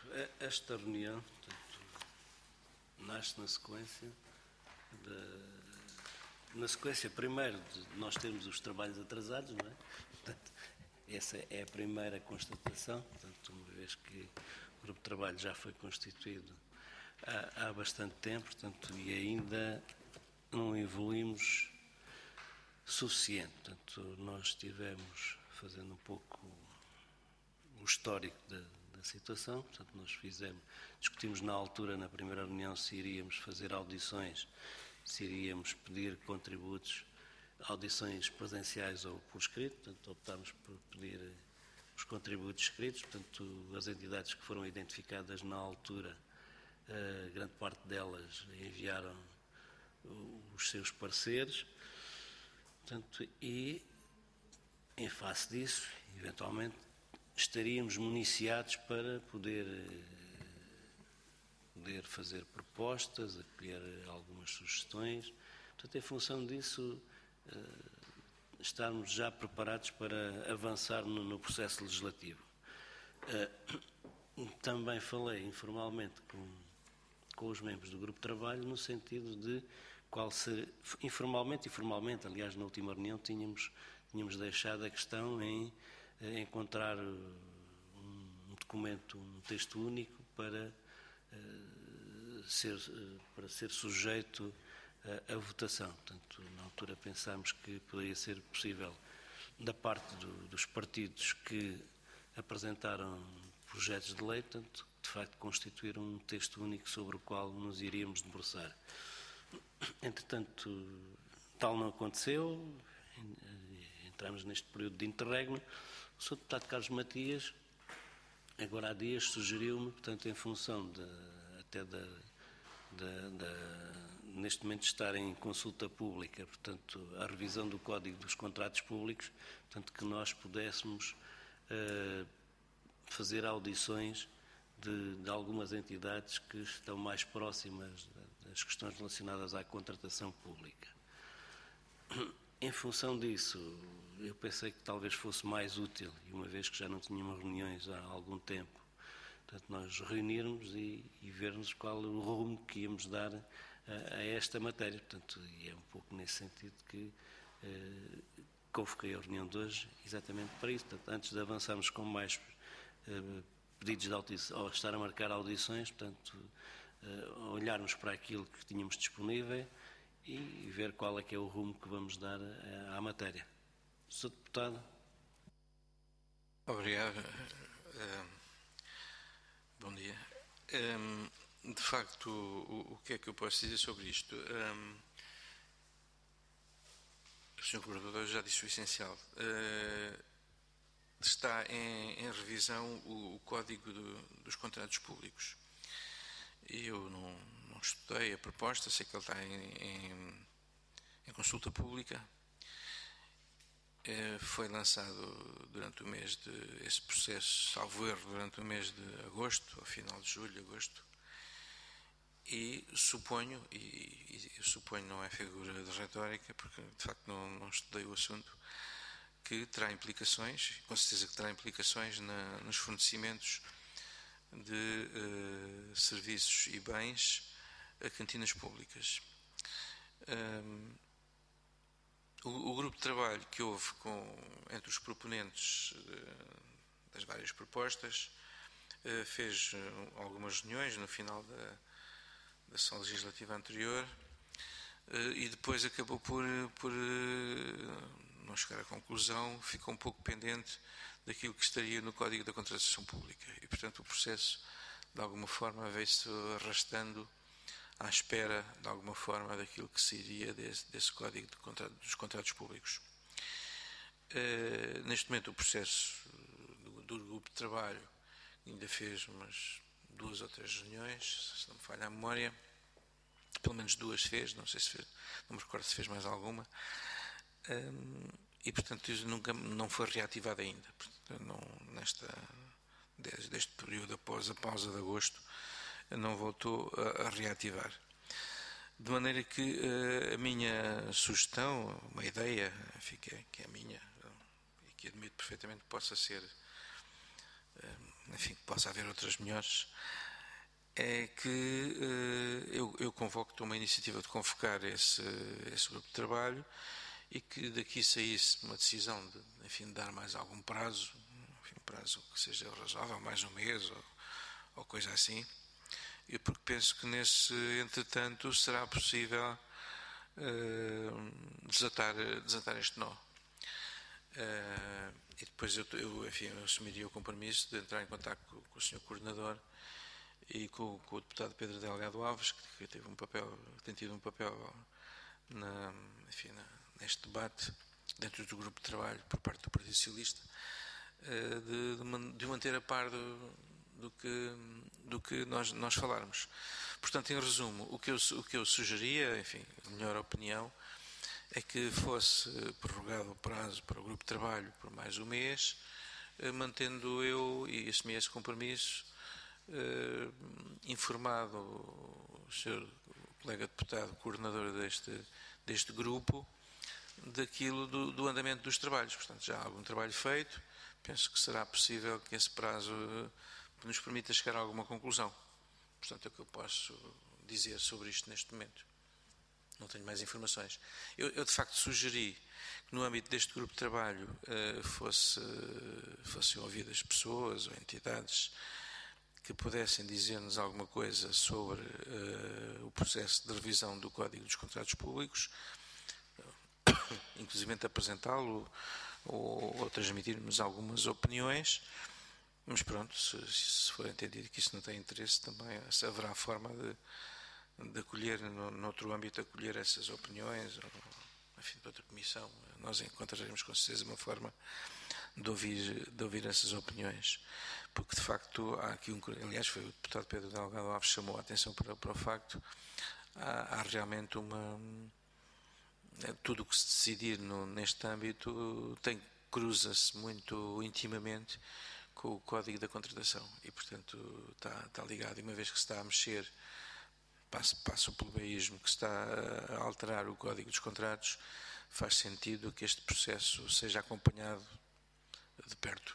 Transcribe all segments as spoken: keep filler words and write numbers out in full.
esta reunião, portanto, nasce na sequência da... Na sequência, primeiro, de nós termos os trabalhos atrasados, não é? Portanto, essa é a primeira constatação, portanto, uma vez que o grupo de trabalho já foi constituído há, há bastante tempo, portanto, e ainda não evoluímos suficiente. Portanto, nós estivemos fazendo um pouco o histórico da, da situação, portanto, nós fizemos, discutimos na altura, na primeira reunião, se iríamos fazer audições, se iríamos pedir contributos, audições presenciais ou por escrito, portanto, optámos por pedir os contributos escritos, portanto, as entidades que foram identificadas na altura, a grande parte delas enviaram os seus pareceres, portanto, e em face disso, eventualmente, estaríamos municiados para poder, poder fazer propostas, acolher algumas sugestões. Portanto, em função disso, estarmos já preparados para avançar no, no processo legislativo. Também falei informalmente com, com os membros do grupo de trabalho no sentido de qual ser, informalmente e formalmente, aliás, na última reunião tínhamos, tínhamos deixado a questão em encontrar um documento, um texto único para uh, ser, uh, para ser sujeito à, à votação. Portanto, na altura pensámos que poderia ser possível, da parte do, dos partidos que apresentaram projetos de lei, portanto, de facto constituir um texto único sobre o qual nos iríamos debruçar. Entretanto, tal não aconteceu, entramos neste período de interregno. O senhor Deputado Carlos Matias, agora há dias, sugeriu-me, portanto, em função de, até da, da, da, neste momento estar em consulta pública, portanto, a revisão do Código dos Contratos Públicos, portanto, que nós pudéssemos uh, fazer audições de, de algumas entidades que estão mais próximas das questões relacionadas à contratação pública. Em função disso, eu pensei que talvez fosse mais útil, e uma vez que já não tínhamos reuniões há algum tempo, portanto, nós reunirmos e, e vermos qual o rumo que íamos dar a, a esta matéria. Portanto, e é um pouco nesse sentido que eh, convoquei a reunião de hoje, exatamente para isso. Portanto, antes de avançarmos com mais eh, pedidos de audição, ou estar a marcar audições, portanto, eh, olharmos para aquilo que tínhamos disponível e ver qual é que é o rumo que vamos dar à matéria. senhor Deputado. Obrigado. Uh, bom dia. Um, de facto, o, o que é que eu posso dizer sobre isto? Um, o senhor Colaborador já disse o essencial. Uh, está em, em revisão o, o Código do, dos Contratos Públicos. Eu não, não estudei a proposta, sei que ele está em, em, em consulta pública. É, foi lançado durante o mês de, esse processo, salvo erro, durante o mês de agosto, ao final de julho, agosto. E suponho, e, e eu suponho, não é figura de retórica, porque de facto não, não estudei o assunto, que terá implicações, com certeza que terá implicações na, nos fornecimentos de uh, serviços e bens a cantinas públicas. Um, o, o grupo de trabalho que houve com, entre os proponentes uh, das várias propostas uh, fez uh, algumas reuniões no final da, da sessão legislativa anterior uh, e depois acabou por, por uh, não chegar à conclusão, ficou um pouco pendente daquilo que estaria no Código da Contratação Pública e, portanto, o processo, de alguma forma, veio-se arrastando à espera, de alguma forma, daquilo que seria desse, desse Código de contrato, dos Contratos Públicos. Uh, neste momento, o processo do, do grupo de trabalho ainda fez umas duas ou três reuniões, se não me falha a memória, pelo menos duas fez, não sei se fez, não me recordo se fez mais alguma. Um, e portanto isso nunca não foi reativado ainda, portanto, não, nesta, desde este período após a pausa de agosto não voltou a, a reativar, de maneira que uh, a minha sugestão, uma ideia, enfim, que, é, que é a minha e que admito perfeitamente que possa ser uh, enfim, possa haver outras melhores, é que eu, eu convoco uma iniciativa de convocar esse, esse grupo de trabalho e que daqui saísse uma decisão de, enfim, de dar mais algum prazo, enfim, um prazo que seja razoável, mais um mês ou, ou coisa assim, e porque penso que nesse entretanto será possível uh, desatar, desatar este nó. Uh, e depois eu, eu, enfim, eu assumiria o compromisso de entrar em contato com, com o senhor Coordenador e com, com o deputado Pedro Delgado Alves, que, que teve um papel, tem tido um papel na, enfim, na, neste debate dentro do grupo de trabalho por parte do Partido Socialista, de, de, de manter a par do, do que, do que nós, nós falarmos. Portanto, em resumo, o que eu, o que eu sugeria, enfim, a melhor opinião, é que fosse prorrogado o prazo para o grupo de trabalho por mais um mês, mantendo eu, e assumi esse compromisso, Uh, informado o senhor colega deputado, coordenador deste, deste grupo, daquilo do, do andamento dos trabalhos. Portanto, já há algum trabalho feito, penso que será possível que esse prazo uh, nos permita chegar a alguma conclusão. Portanto, é o que eu posso dizer sobre isto neste momento. Não tenho mais informações. Eu, eu de facto, sugeri que no âmbito deste grupo de trabalho uh, fosse, uh, fossem ouvidas pessoas ou entidades que pudessem dizer-nos alguma coisa sobre uh, o processo de revisão do Código dos Contratos Públicos, inclusive apresentá-lo ou, ou transmitir-nos algumas opiniões, mas pronto, se, se for entendido que isso não tem interesse, também haverá forma de, de acolher, no, noutro âmbito, acolher essas opiniões, ou, enfim, de outra comissão. Nós encontraremos com certeza uma forma de ouvir, de ouvir essas opiniões, porque de facto há aqui um, aliás foi o deputado Pedro Delgado Alves que chamou a atenção para, para o facto, há, há realmente uma, tudo o que se decidir no, neste âmbito tem, cruza-se muito intimamente com o Código da Contratação e portanto está, está ligado, e uma vez que se está a mexer, passa, passa o plebeísmo, que se está a alterar o Código dos Contratos, faz sentido que este processo seja acompanhado de perto.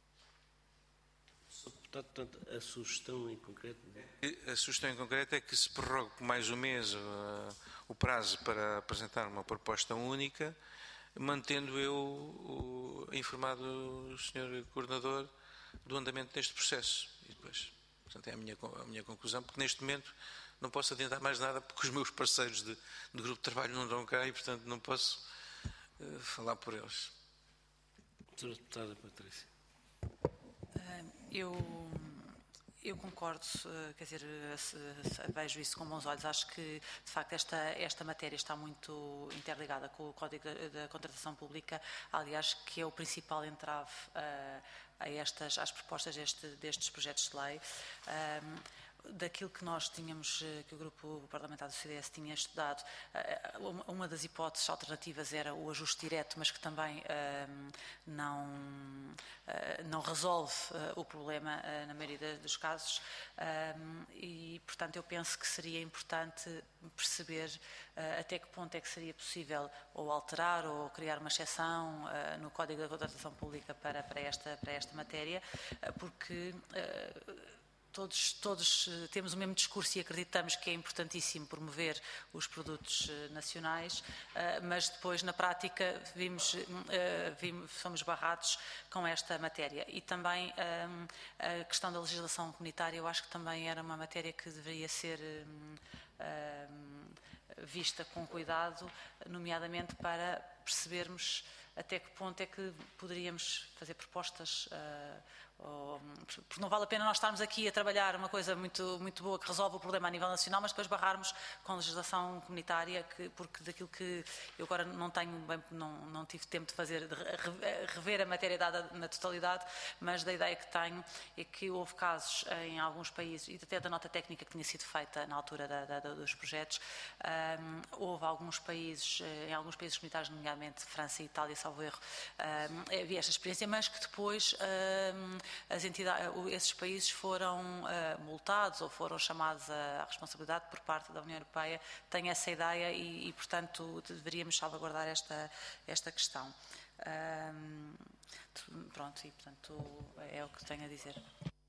Portanto, a sugestão em concreto? A sugestão em concreto é que se prorrogue por mais um mês uh, o prazo para apresentar uma proposta única, mantendo eu o, informado o senhor Coordenador do andamento deste processo. E depois, portanto, é a minha, a minha conclusão, porque neste momento não posso adiantar mais nada, porque os meus parceiros de, de grupo de trabalho não estão cá e, portanto, não posso uh, falar por eles. Senhora Deputada Patrícia. Eu, eu concordo, quer dizer, vejo isso com bons olhos. Acho que, de facto, esta, esta matéria está muito interligada com o Código da, da Contratação Pública, aliás, que é o principal entrave uh, a estas, às propostas deste, destes projetos de lei. Um, daquilo que nós tínhamos, que o grupo parlamentar do C D S tinha estudado, uma das hipóteses alternativas era o ajuste direto, mas que também um, não, uh, não resolve uh, o problema uh, na maioria dos casos um, e, portanto, eu penso que seria importante perceber uh, até que ponto é que seria possível ou alterar ou criar uma exceção uh, no Código da Contratação Pública para, para, esta, para esta matéria, uh, porque uh, Todos, todos temos o mesmo discurso e acreditamos que é importantíssimo promover os produtos nacionais, mas depois, na prática, vimos, vimos, somos barrados com esta matéria. E também a questão da legislação comunitária, eu acho que também era uma matéria que deveria ser vista com cuidado, nomeadamente para percebermos até que ponto é que poderíamos fazer propostas, uh, ou, porque não vale a pena nós estarmos aqui a trabalhar uma coisa muito, muito boa que resolve o problema a nível nacional, mas depois barrarmos com legislação comunitária, que, porque daquilo que eu agora não tenho bem, não, não tive tempo de fazer, de rever a matéria dada na totalidade, mas da ideia que tenho é que houve casos em alguns países, e até da nota técnica que tinha sido feita na altura da, da, dos projetos, um, houve alguns países, em alguns países comunitários, nomeadamente França e Itália, salvo erro, um, havia esta experiência, mas que depois um, as entidades, esses países foram uh, multados ou foram chamados à responsabilidade por parte da União Europeia. Tenho essa ideia e, e portanto, deveríamos salvaguardar esta, esta questão. Um, pronto, e portanto é o que tenho a dizer.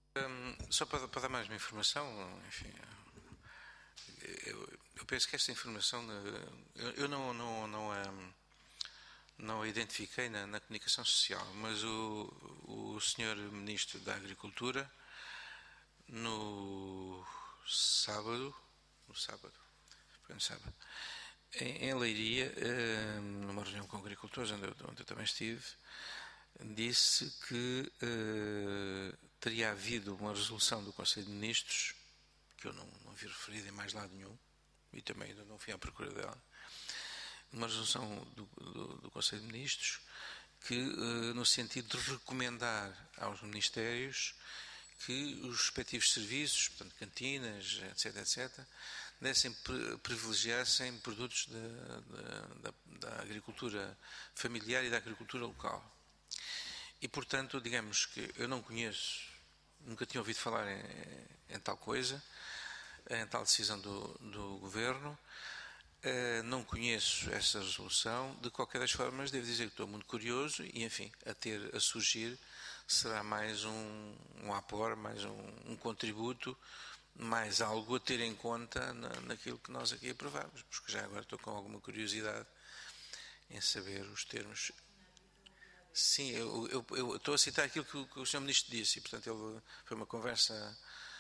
Um, só para, para dar mais uma informação, enfim, eu, eu penso que esta informação, eu, eu não, não, não, um, não a identifiquei na, na comunicação social, mas o, o senhor Ministro da Agricultura, no sábado, no sábado, foi no sábado, em, em Leiria, um, numa reunião com agricultores, onde eu, onde eu também estive, disse que uh, teria havido uma resolução do Conselho de Ministros, que eu não, não vi referida em mais lado nenhum, e também ainda não fui à procura dela, uma resolução do, do, do Conselho de Ministros que, uh, no sentido de recomendar aos ministérios que os respectivos serviços, portanto, cantinas, etc, etcétera, dessem, privilegiassem produtos da, da, da agricultura familiar e da agricultura local. E, portanto, digamos que eu não conheço, nunca tinha ouvido falar em, em tal coisa, em tal decisão do, do Governo, uh, não conheço essa resolução. De qualquer das formas, devo dizer que estou muito curioso e, enfim, a ter, a surgir, será mais um, um apor, mais um, um contributo, mais algo a ter em conta na, naquilo que nós aqui aprovamos, porque já agora estou com alguma curiosidade em saber os termos. Sim, eu, eu, eu estou a citar aquilo que o, que o senhor Ministro disse, e, portanto, ele, foi uma conversa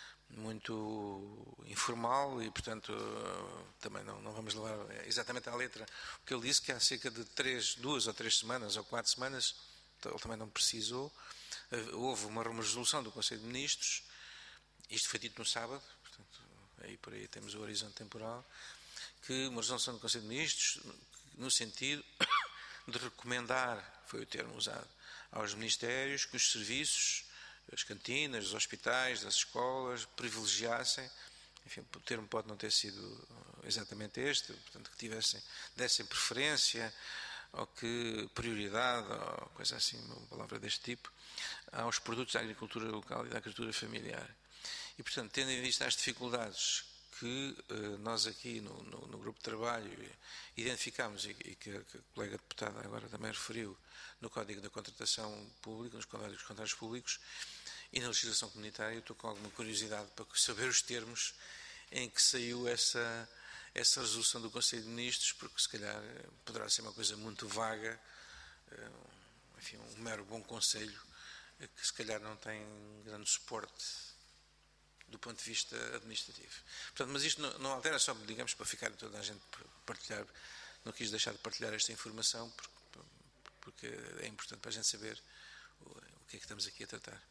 muito informal e, portanto, também não, não vamos levar exatamente à letra o que ele disse, que há cerca de três, duas ou três semanas ou quatro semanas, ele também não precisou, houve uma resolução do Conselho de Ministros, isto foi dito no sábado, portanto, aí por aí temos o horizonte temporal, que uma resolução do Conselho de Ministros, no sentido de recomendar, foi o termo usado, aos ministérios que os serviços, as cantinas, os hospitais, as escolas, privilegiassem, enfim, o termo pode não ter sido exatamente este, portanto, que tivessem, dessem preferência, ou que prioridade, ou coisa assim, uma palavra deste tipo, aos produtos da agricultura local e da agricultura familiar. E, portanto, tendo em vista as dificuldades que uh, nós aqui no, no, no grupo de trabalho identificamos e, e que, que a colega deputada agora também referiu no Código da Contratação Pública, nos Códigos de Contratos Públicos e na legislação comunitária, eu estou com alguma curiosidade para saber os termos em que saiu essa, essa resolução do Conselho de Ministros, porque se calhar poderá ser uma coisa muito vaga, uh, enfim, um mero bom conselho, que se calhar não tem grande suporte do ponto de vista administrativo. Portanto, mas isto não, não altera, só, digamos, para ficar toda a gente partilhar, não quis deixar de partilhar esta informação, porque, porque é importante para a gente saber o, o que é que estamos aqui a tratar.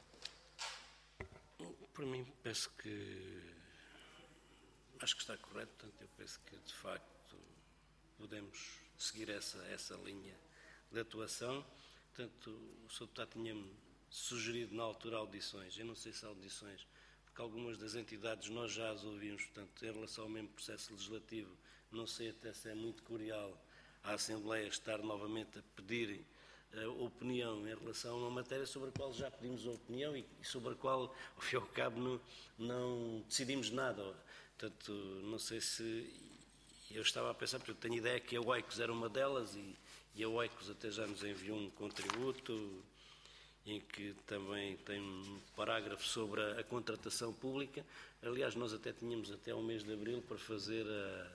Por mim, penso que, acho que está correto, portanto, eu penso que, de facto, podemos seguir essa, essa linha de atuação. Portanto, o senhor Deputado tinha-me sugerido na altura audições, eu não sei se audições, porque algumas das entidades nós já as ouvimos, portanto, em relação ao mesmo processo legislativo, não sei até se é muito cordial a Assembleia estar novamente a pedir uh, opinião em relação a uma matéria sobre a qual já pedimos a opinião e, e sobre a qual, ao fim e ao cabo, não, não decidimos nada. Portanto, não sei se... Eu estava a pensar, porque eu tenho ideia que a OICOS era uma delas e, e a OICOS até já nos enviou um contributo em que também tem um parágrafo sobre a, a contratação pública. Aliás, nós até tínhamos até ao mês de abril para fazer a,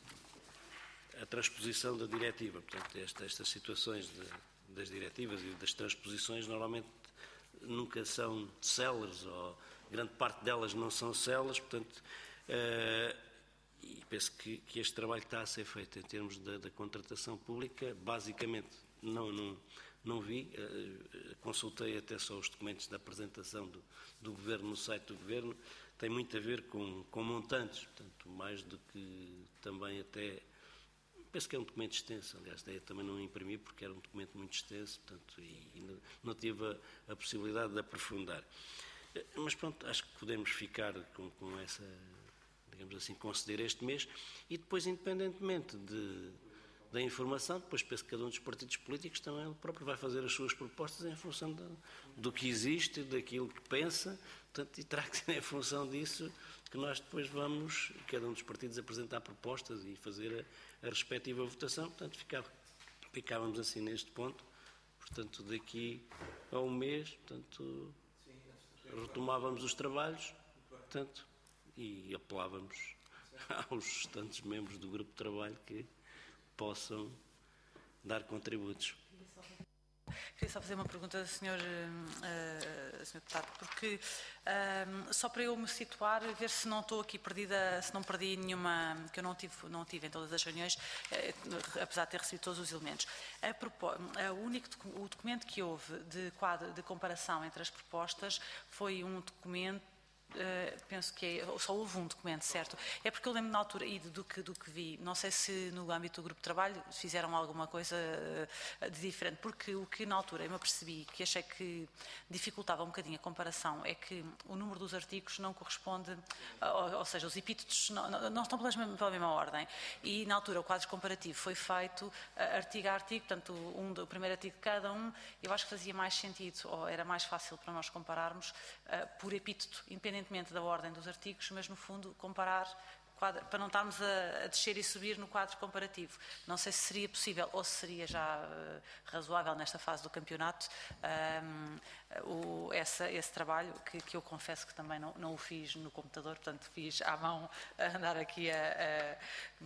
a transposição da diretiva. Portanto, esta, estas situações de, das diretivas e das transposições normalmente nunca são céleres, ou grande parte delas não são céleres, portanto, uh, e penso que, que este trabalho está a ser feito em termos da, da contratação pública, basicamente não... não Não vi, consultei até só os documentos da apresentação do, do Governo no site do Governo, tem muito a ver com, com montantes, portanto, mais do que também até, penso que é um documento extenso, aliás, daí também não imprimi porque era um documento muito extenso, portanto, e, e não, não tive a, a possibilidade de aprofundar. Mas pronto, acho que podemos ficar com, com essa, digamos assim, conceder este mês e depois, independentemente de... da informação, depois penso que cada um dos partidos políticos também ele próprio vai fazer as suas propostas em função de, do que existe, daquilo que pensa, portanto, e terá que ser em função disso que nós depois vamos, cada um dos partidos, apresentar propostas e fazer a, a respectiva votação, portanto, ficava, ficávamos assim neste ponto, portanto, daqui a um mês, portanto... Sim, retomávamos os trabalhos, portanto, e apelávamos aos restantes membros do grupo de trabalho que possam dar contributos. Queria só fazer uma pergunta, senhor, uh, senhor Deputado, porque uh, só para eu me situar, ver se não estou aqui perdida, se não perdi nenhuma, que eu não tive, não tive em todas as reuniões, uh, apesar de ter recebido todos os elementos. A propó uh, o único o documento que houve de quadro de comparação entre as propostas foi um documento. Uh, penso que é, só houve um documento, certo? É porque eu lembro na altura e do que, do que vi, não sei se no âmbito do grupo de trabalho fizeram alguma coisa uh, de diferente, porque o que na altura eu me apercebi, que achei que dificultava um bocadinho a comparação, é que o número dos artigos não corresponde, ou, ou seja, os epítetos não, não, não estão pela mesma, pela mesma ordem, e na altura o quadro comparativo foi feito uh, artigo a artigo, portanto um, o primeiro artigo de cada um, eu acho que fazia mais sentido, ou era mais fácil para nós compararmos uh, por epíteto, independente da ordem dos artigos, mas no fundo comparar, quadro, para não estarmos a, a descer e subir no quadro comparativo. Não sei se seria possível ou se seria já uh, razoável nesta fase do campeonato um, o, essa, esse trabalho, que, que eu confesso que também não, não o fiz no computador, portanto fiz à mão, a andar aqui a, a,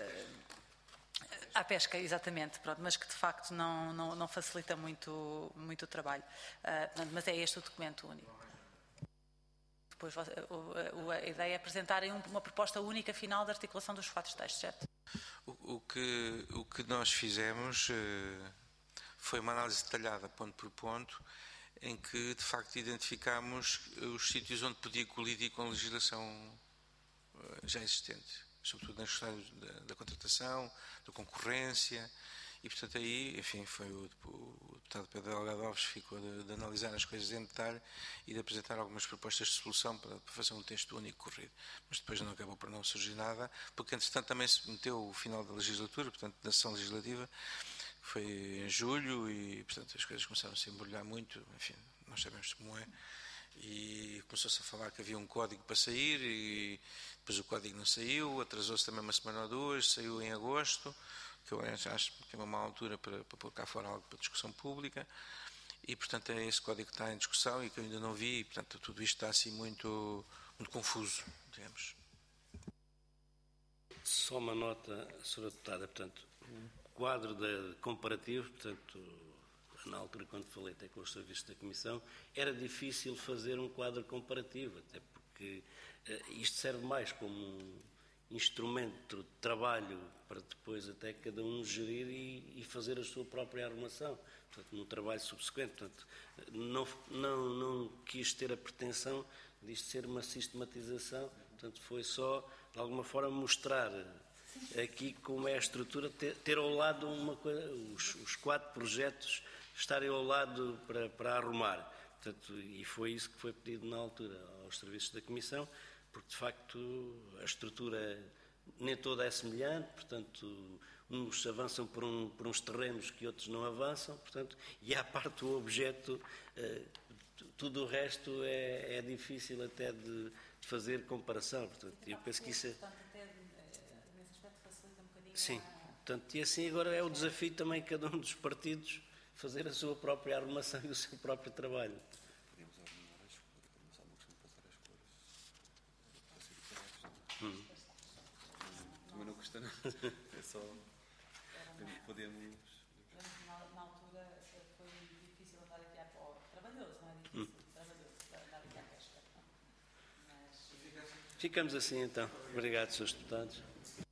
a à pesca, exatamente, pronto, mas que de facto não, não, não facilita muito, muito o trabalho. Uh, portanto, mas é este o documento único. Depois a ideia é apresentarem uma proposta única final da articulação dos quatro textos, certo? O, o, que, o que nós fizemos foi uma análise detalhada, ponto por ponto, em que de facto identificámos os sítios onde podia colidir com a legislação já existente, sobretudo nas questões da, da contratação, da concorrência. E, portanto, aí, enfim, foi o, o deputado Pedro Delgado Alves ficou de, de analisar as coisas em detalhe e de apresentar algumas propostas de solução para, para fazer um texto único corrido. Mas depois não acabou por não surgir nada, porque, entretanto, também se meteu o final da legislatura, portanto, da sessão legislativa, foi em julho e, portanto, as coisas começaram a se embrulhar muito, enfim, nós sabemos como é. E começou-se a falar que havia um código para sair e depois o código não saiu, atrasou-se também uma semana ou duas, saiu em agosto, que eu acho que é uma má altura para, para pôr cá fora algo para discussão pública, e portanto é esse código que está em discussão e que eu ainda não vi, e portanto tudo isto está assim muito, muito confuso, digamos. Só uma nota, senhora Deputada, portanto, o quadro de comparativo, portanto, na altura quando falei até com os serviços da Comissão, era difícil fazer um quadro comparativo, até porque uh, isto serve mais como um instrumento de trabalho para depois até cada um gerir e, e fazer a sua própria arrumação, portanto, no trabalho subsequente. Portanto, não, não, não quis ter a pretensão de isto ser uma sistematização, portanto, foi só, de alguma forma, mostrar aqui como é a estrutura, ter, ter ao lado uma coisa, os, os quatro projetos estarem ao lado para, para arrumar. Portanto, e foi isso que foi pedido na altura aos serviços da Comissão, porque de facto a estrutura nem toda é semelhante, portanto uns avançam por, um, por uns terrenos que outros não avançam, portanto, e à parte do objeto, eh, tudo o resto é, é difícil até de, de fazer comparação, portanto, eu penso que isso é... Sim, portanto, e assim agora é o desafio também cada um dos partidos fazer a sua própria arrumação e o seu próprio trabalho. Hum. Também não custa nada. É só. Podemos. Na altura foi difícil andar aqui à pesca. Trabalhoso, não é difícil? Hum. Trabalhoso andar aqui à pesca. Mas... Ficamos assim então. Obrigado, senhores deputados.